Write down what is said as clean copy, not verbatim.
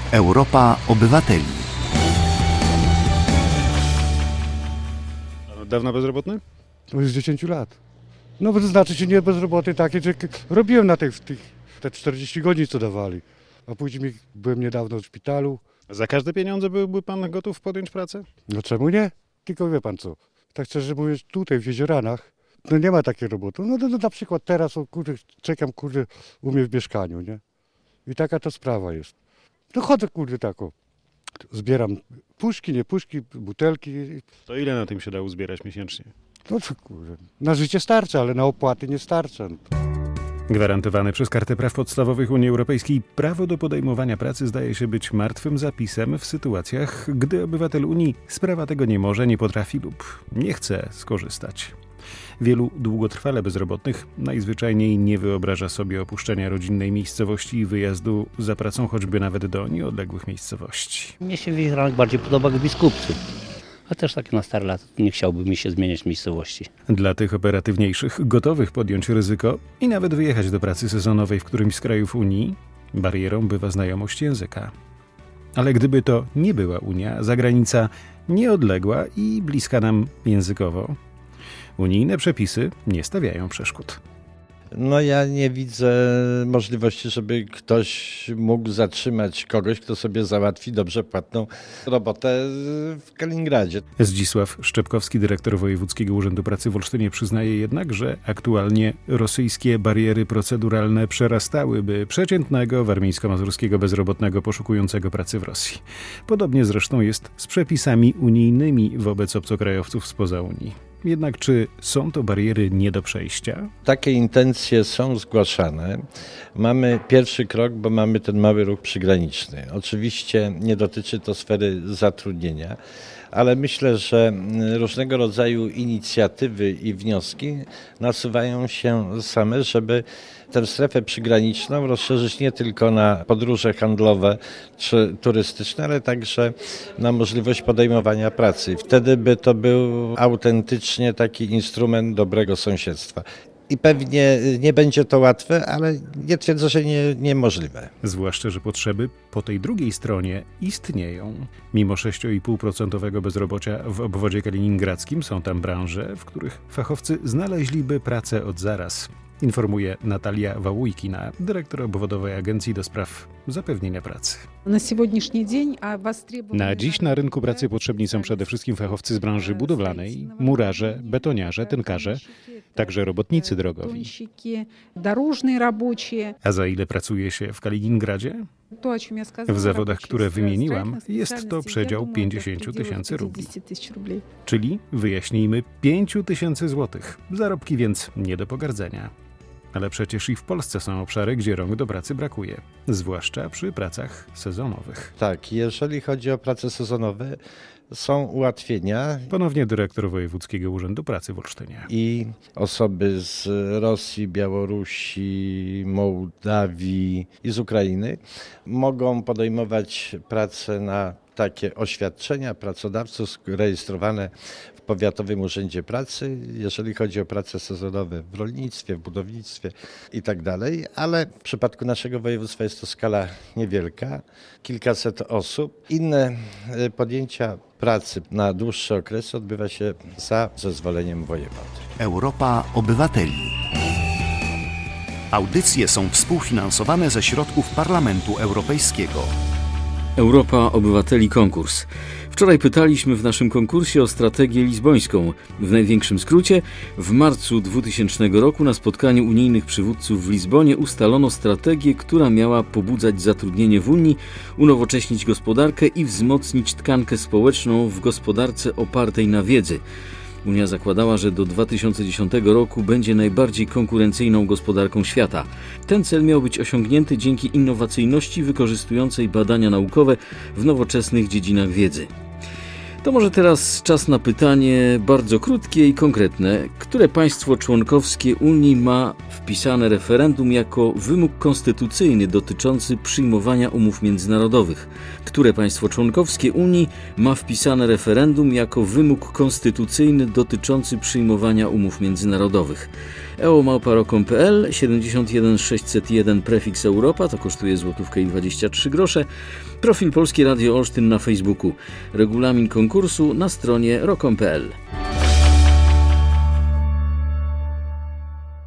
Europa Obywateli. Dawno bezrobotny? To jest 10 lat. No to znaczy się nie bez roboty takie, że robiłem na te 40 godzin, co dawali. A później byłem niedawno w szpitalu. Za każde pieniądze byłby pan gotów podjąć pracę? No czemu nie? Tylko wie pan co, tak szczerze mówiąc, tutaj w Jezioranach, no nie ma takiej roboty. No na przykład teraz, czekam, u mnie w mieszkaniu, nie? I taka to sprawa jest. No chodzę, tako, zbieram puszki, nie puszki, butelki. To ile na tym się da uzbierać miesięcznie? No to na życie starcza, ale na opłaty nie starcza. Gwarantowane przez Kartę Praw Podstawowych Unii Europejskiej prawo do podejmowania pracy zdaje się być martwym zapisem w sytuacjach, gdy obywatel Unii z prawa tego nie może, nie potrafi lub nie chce skorzystać. Wielu długotrwale bezrobotnych najzwyczajniej nie wyobraża sobie opuszczenia rodzinnej miejscowości i wyjazdu za pracą choćby nawet do nieodległych miejscowości. Mnie się Wieżeranek bardziej podoba jak Biskupcy. A też tak na stare lata nie chciałbym mi się zmieniać miejscowości. Dla tych operatywniejszych, gotowych podjąć ryzyko i nawet wyjechać do pracy sezonowej w którymś z krajów Unii, barierą bywa znajomość języka. Ale gdyby to nie była Unia, zagranica nieodległa i bliska nam językowo, unijne przepisy nie stawiają przeszkód. No ja nie widzę możliwości, żeby ktoś mógł zatrzymać kogoś, kto sobie załatwi dobrze płatną robotę w Kaliningradzie. Zdzisław Szczepkowski, dyrektor Wojewódzkiego Urzędu Pracy w Olsztynie, przyznaje jednak, że aktualnie rosyjskie bariery proceduralne przerastałyby przeciętnego warmińsko-mazurskiego bezrobotnego poszukującego pracy w Rosji. Podobnie zresztą jest z przepisami unijnymi wobec obcokrajowców spoza Unii. Jednak czy są to bariery nie do przejścia? Takie intencje są zgłaszane. Mamy pierwszy krok, bo mamy ten mały ruch przygraniczny. Oczywiście nie dotyczy to sfery zatrudnienia, ale myślę, że różnego rodzaju inicjatywy i wnioski nasuwają się same, żeby tę strefę przygraniczną rozszerzyć nie tylko na podróże handlowe czy turystyczne, ale także na możliwość podejmowania pracy. Wtedy by to był autentycznie taki instrument dobrego sąsiedztwa. I pewnie nie będzie to łatwe, ale nie twierdzę, że niemożliwe. Zwłaszcza, że potrzeby po tej drugiej stronie istnieją. Mimo 6,5% bezrobocia w obwodzie kaliningradzkim są tam branże, w których fachowcy znaleźliby pracę od zaraz. Informuje Natalia Wałujkina, dyrektor obwodowej agencji do spraw zapewnienia pracy. Na dziś na rynku pracy potrzebni są przede wszystkim fachowcy z branży budowlanej, murarze, betoniarze, tynkarze, także robotnicy drogowi. A za ile pracuje się w Kaliningradzie? W zawodach, które wymieniłam, jest to przedział 50 tysięcy rubli. Czyli, wyjaśnijmy, 5 tysięcy złotych. Zarobki więc nie do pogardzenia. Ale przecież i w Polsce są obszary, gdzie rąk do pracy brakuje, zwłaszcza przy pracach sezonowych. Tak, jeżeli chodzi o prace sezonowe, są ułatwienia. Ponownie dyrektor Wojewódzkiego Urzędu Pracy w Olsztynie. I osoby z Rosji, Białorusi, Mołdawii i z Ukrainy mogą podejmować pracę na takie oświadczenia pracodawców rejestrowane w Powiatowym Urzędzie Pracy, jeżeli chodzi o prace sezonowe w rolnictwie, w budownictwie i tak dalej, ale w przypadku naszego województwa jest to skala niewielka, kilkaset osób. Inne podjęcia pracy na dłuższy okres odbywa się za zezwoleniem wojewody. Europa Obywateli. Audycje są współfinansowane ze środków Parlamentu Europejskiego. Europa Obywateli konkurs. Wczoraj pytaliśmy w naszym konkursie o strategię lizbońską. W największym skrócie, w marcu 2000 roku na spotkaniu unijnych przywódców w Lizbonie ustalono strategię, która miała pobudzać zatrudnienie w Unii, unowocześnić gospodarkę i wzmocnić tkankę społeczną w gospodarce opartej na wiedzy. Unia zakładała, że do 2010 roku będzie najbardziej konkurencyjną gospodarką świata. Ten cel miał być osiągnięty dzięki innowacyjności wykorzystującej badania naukowe w nowoczesnych dziedzinach wiedzy. To może teraz czas na pytanie bardzo krótkie i konkretne. Które państwo członkowskie Unii ma w wpisane referendum jako wymóg konstytucyjny dotyczący przyjmowania umów międzynarodowych? Które państwo członkowskie Unii ma wpisane referendum jako wymóg konstytucyjny dotyczący przyjmowania umów międzynarodowych? eomałpa.ro.pl 71 601 prefiks Europa, to kosztuje złotówkę i 23 grosze. Profil Polskie Radio Olsztyn na Facebooku. Regulamin konkursu na stronie rok.pl.